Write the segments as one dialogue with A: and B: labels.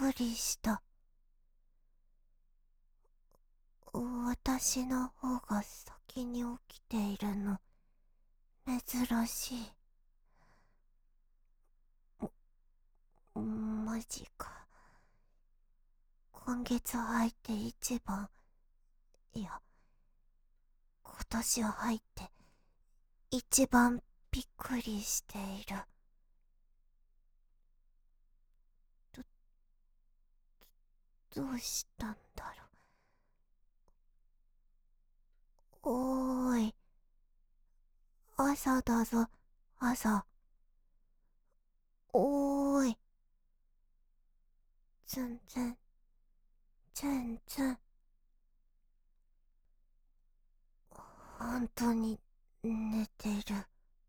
A: くりした。私の方が先に起きているの、珍しい。マジか。今月入って一番、いや、今年入って一番びっくりしている。どうしたんだろう。おーい、朝だぞ、朝。おーい、全然、全然。本当に寝てる。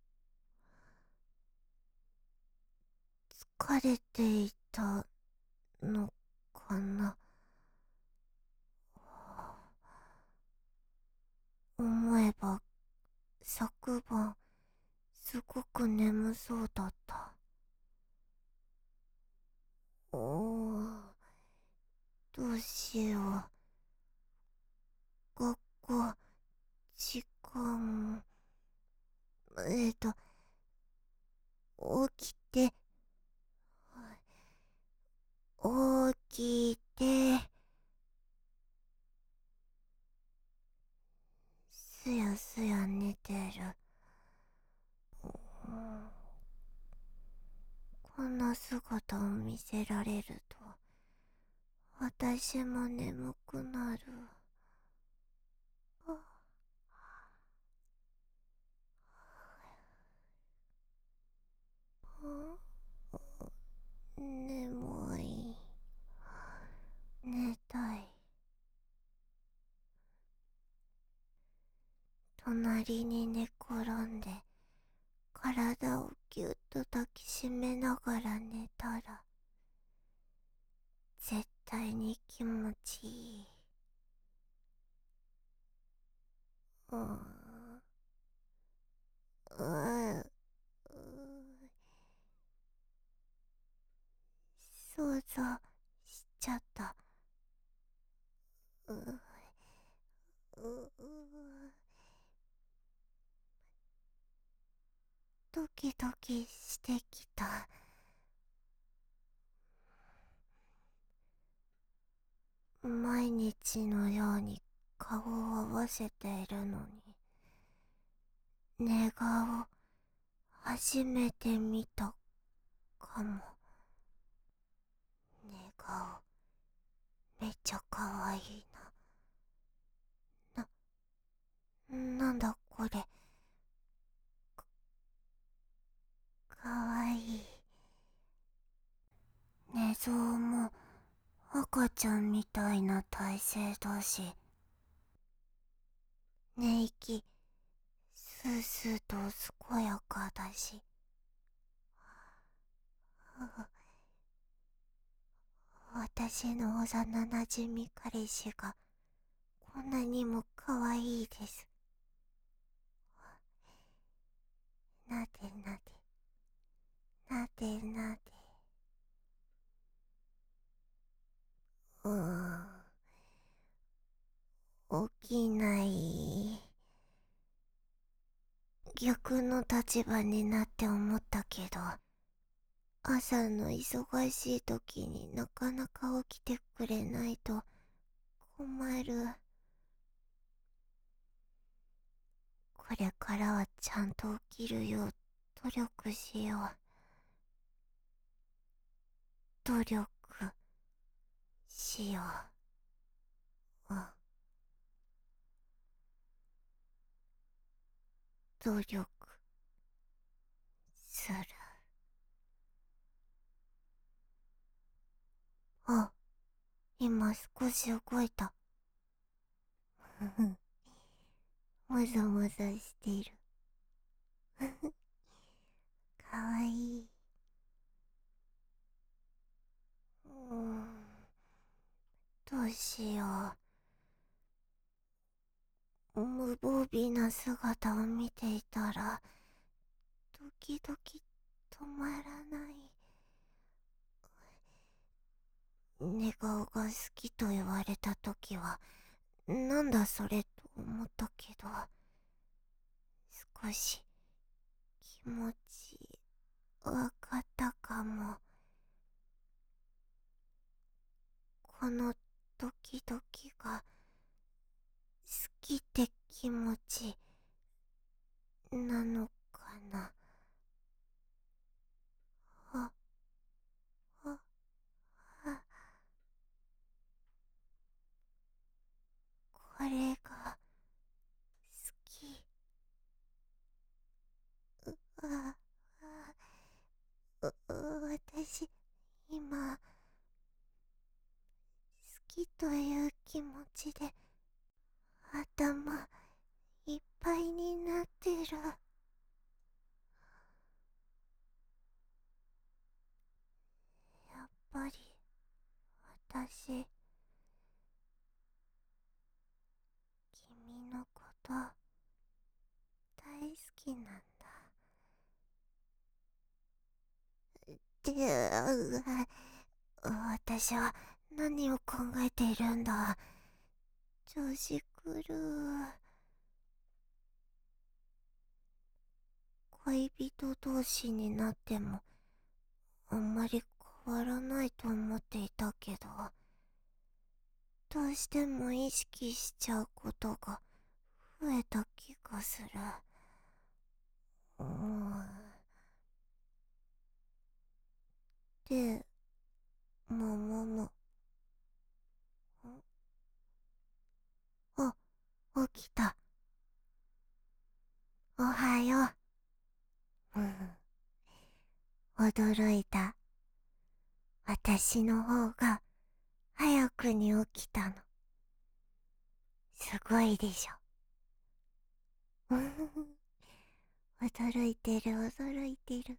A: 疲れていたのかな。思えば昨晩すごく眠そうだった。おー、どうしよう。学校時間、起きて、起きて、すやすや寝てる。こんな姿を見せられると私も眠くなる。眠い。寝たい。隣に寝転んで体をぎゅっと抱きしめながら寝たら絶対に気持ちいい。うーん、うーん、想像しちゃった。うー、うー、ドキドキしてきた。毎日のように顔を合わせているのに寝顔初めて見たかも。寝顔めっちゃかわいいな。なんだこれ。かわいい。寝相も赤ちゃんみたいな体勢だし、寝息スースーと健やかだし、私の幼なじみ彼氏がこんなにもかわいいです。なでなで、なでなで。うーん、起きない。逆の立場になって思ったけど、朝の忙しい時になかなか起きてくれないと困る。これからはちゃんと起きるよう努力しよう。努力しよう。うん。努力する。あ、今少し動いた。ふふ、もざもざしている。かわいい。どうしよう。無防備な姿を見ていたらドキドキ止まらない。 寝顔が好きと言われたときは、なんだそれと思ったけど、少し気持ちわかったかも。このドキドキが好きって気持ちなのかな。あ、あ、あ、これが好き。あ、私、今、好きという気持ちで、頭いっぱいになってる。やっぱり、私、君のこと、大好きなんだ。私は何を考えているんだ。調子狂う。恋人同士になってもあんまり変わらないと思っていたけど、どうしても意識しちゃうことが増えた気がする。で、ももも。あ、起きた。おはよう。驚いた。私の方が早くに起きたの。すごいでしょ。驚いてる驚いてる。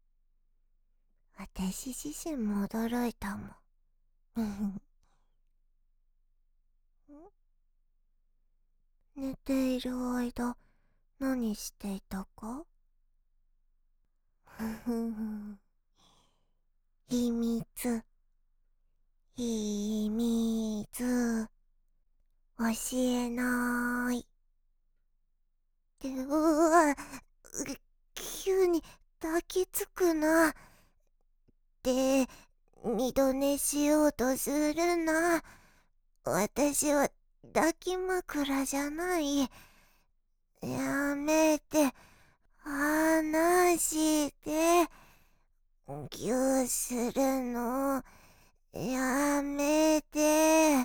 A: 私自身も驚いたもん。寝ている間、何していたか？秘密、秘密、教えない。急に抱きつくな。で、二度寝しようとするな。私は抱き枕じゃない。やめて、話して。ぎゅーするの。やめて。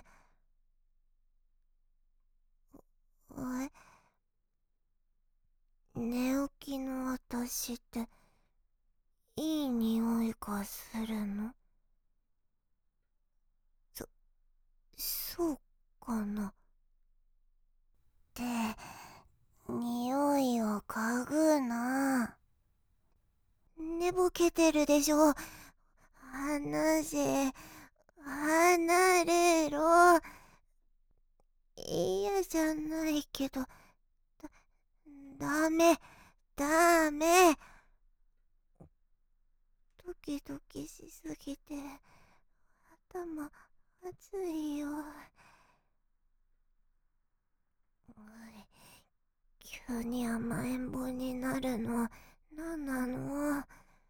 A: 寝起きの私っていい匂いがするの？そうかな。って匂いを嗅ぐな。寝ぼけてるでしょ。離せ、離れろ。嫌じゃないけど、ダメ、ダメ。ドキドキしすぎて、頭熱いよ。急に甘えん坊になるの、なんなの？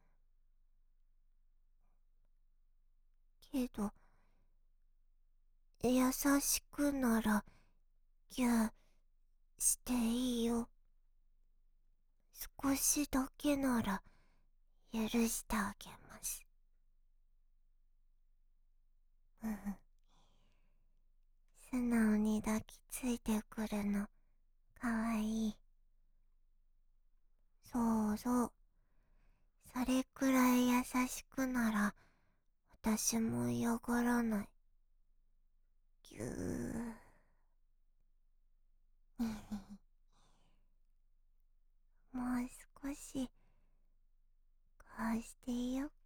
A: けど、優しくなら、ギューしていいよ。少しだけなら、許してあげます。素直に抱きついてくるの、かわいい。そうそう。それくらい優しくなら、私も嫌がらない。ぎゅー。もう少し、こうしていよう